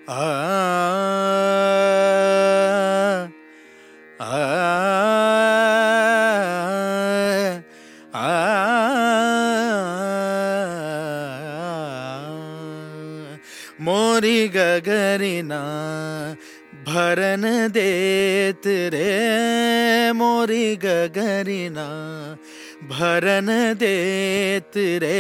आ आ आ मोरी गगरिना भरन देत रे, मोरी गगरिना भरन देत रे।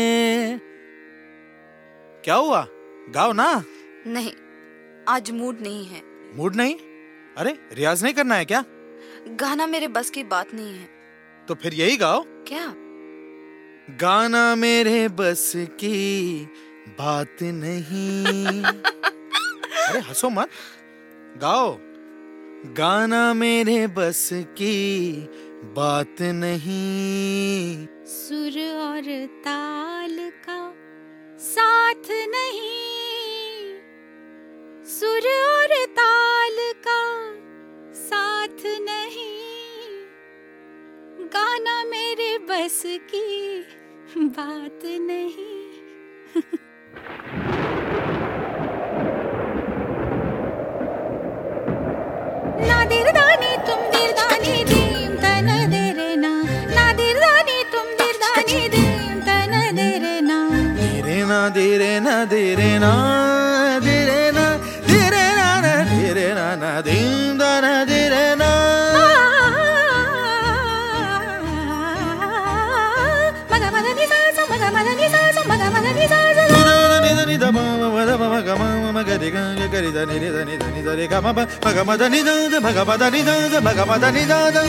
क्या हुआ, गाओ ना। नहीं, आज मूड नहीं है। मूड नहीं? अरे रियाज नहीं करना है क्या? गाना मेरे बस की बात नहीं है। तो फिर यही गाओ। क्या? गाना मेरे बस की बात नहीं। अरे हंसो मत, गाओ। गाना मेरे बस की बात नहीं, सुर और ताल का साथ नहीं, सुर और ताल का साथ नहीं, गाना मेरे बस की बात नहीं। ना दिरदानी तुम दिरदानी दीम तन देरे ना, ना दिरदानी तुम दिरदानी दीम तन देरे ना, धीरे ना धीरे ना धीरे ना धीरे ना धीरे ना धीरे ना ना धीम ना धीरे ना। मगा मगा नि सा सा, मगा मगा नि सा सा, मगा मगा नि सा सा, नि दा मा मा दा मा गा मा मा गा रे गा गा रे दा नि रे दा नि दा नि दा रे गा मा मा गा मा दा नि दा दा मा गा मा दा नि दा दा मा गा मा दा नि दा दा।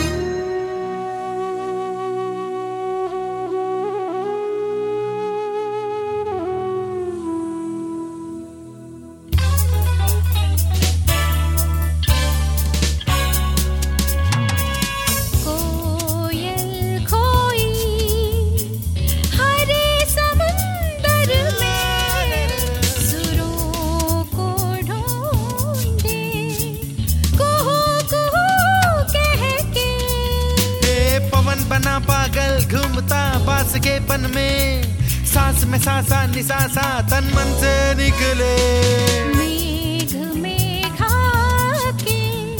बना पागल घूमता बास के पन में, सांस में सांसा निसासा तन मन से निकले। मेघ मेघा के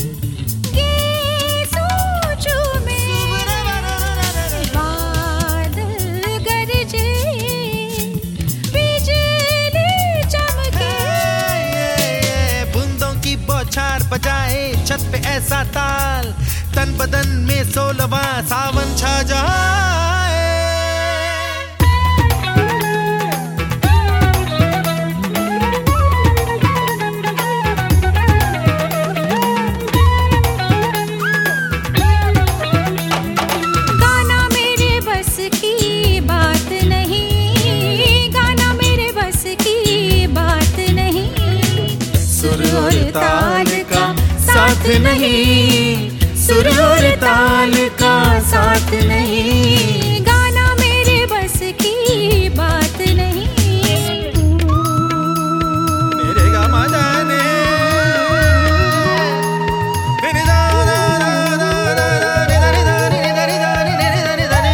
ये सोचो में, बादल गरजे बिजली चमके, बूंदों की बौछार बजाए छत पे ऐसा ताल, तन बदन में 16वां सावन छा जाए। गाना मेरे बस की बात नहीं, गाना मेरे बस की बात नहीं, सुर और ताल का साथ नहीं, सुर और ताल का साथ नहीं, गाना मेरे बस की बात नहीं। मेरे गा मा दा ने मेरे दा दा दा दा दा दा दा दा दा दा दा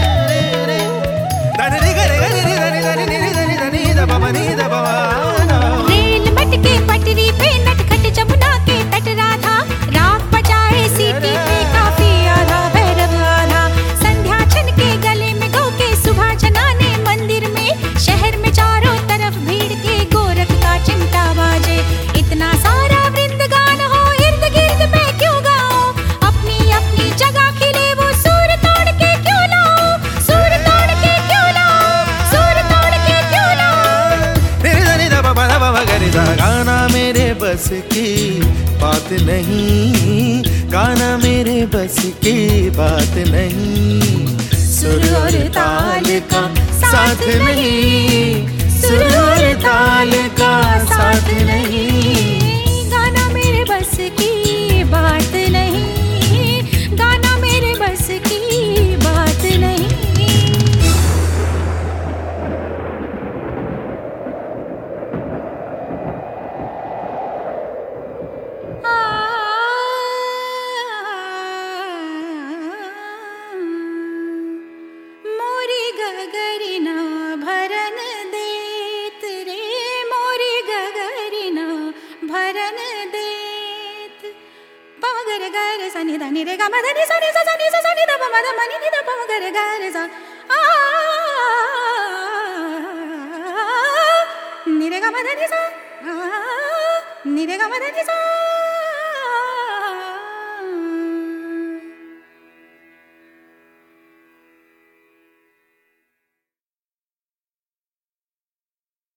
रेल मटके पटरी पे नटखट जमुना के तट राधा, राग बजाए सीटी पे काफी आधा भैरव आधा, संध्या छन के गले में गौ के सुबह जनाने मंदिर में, शहर में चारों तरफ भीड़ के गोरख का चिमटा बाजे, इतना सारा वृंदगान हो इर्द गिर्द में क्यों गाओ, अपनी अपनी जगह खिले वो सूर तोड़ के क्यों लाओ, सूर तोड़ के क्यों लाओ, सूर तोड़ के क्यों लाओ। गाना मेरे बस की बात नहीं, गाना मेरे बस की बात नहीं, सुर और ताल का साथ नहीं, सुर और ताल का साथ नहीं, गाना मेरे बस की बात नहीं, गाना मेरे बस की बात नहीं। मोरी गगरिना भरन देत रे, मोरी गगरिना रे ग रे सा नि दा नि रे ग म ध नि सा नि सा सा नि सा सा नि दा प म ध म नि दा प म ग रे ग रे सा नि रे ग म ध नि सा नि रे ग म ध नि सा